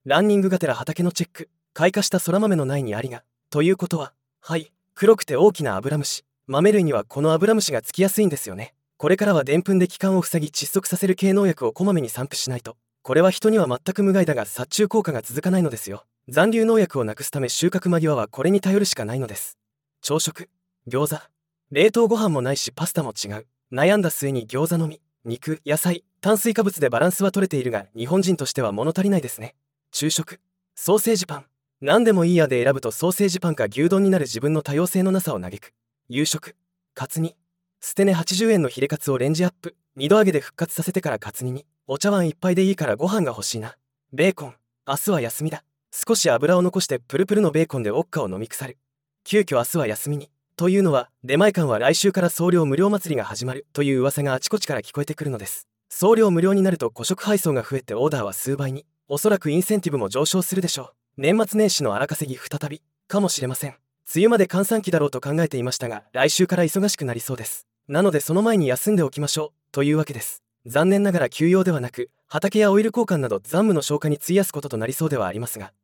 ランニングがてら畑のチェック。開花した空豆の苗にありが。ということは、はい、黒くて大きなアブラムシ。豆類にはこのアブラムシがつきやすいんですよね。これからはでんぷんで気管を塞ぎ窒息させる系農薬をこまめに散布しないと。これは人には全く無害だが殺虫効果が続かないのですよ。残留農薬をなくすため収穫間際はこれに頼るしかないのです。朝食、餃子。冷凍ご飯もないしパスタも違う。悩んだ末に餃子のみ、肉、野菜、炭水化物でバランスは取れているが日本人としては物足りないですね。昼食、ソーセージパン。何でもいいやで選ぶとソーセージパンか牛丼になる自分の多様性のなさを嘆く。夕食、カツ煮。捨て値80円のヒレカツをレンジアップ。2度揚げで復活させてからカツ煮に。お茶碗一杯でいいからご飯が欲しいな。ベーコン。明日は休みだ。少し油を残してプルプルのベーコンでウォッカを飲み腐る。急遽明日は休みに。というのは、出前館は来週から送料無料祭りが始まるという噂があちこちから聞こえてくるのです。送料無料になると個食配送が増えてオーダーは数倍に。おそらくインセンティブも上昇するでしょう。年末年始の荒稼ぎ再びかもしれません。梅雨まで閑散期だろうと考えていましたが、来週から忙しくなりそうです。なのでその前に休んでおきましょうというわけです。残念ながら休養ではなく、畑やオイル交換など残務の消化に費やすこととなりそうではありますが、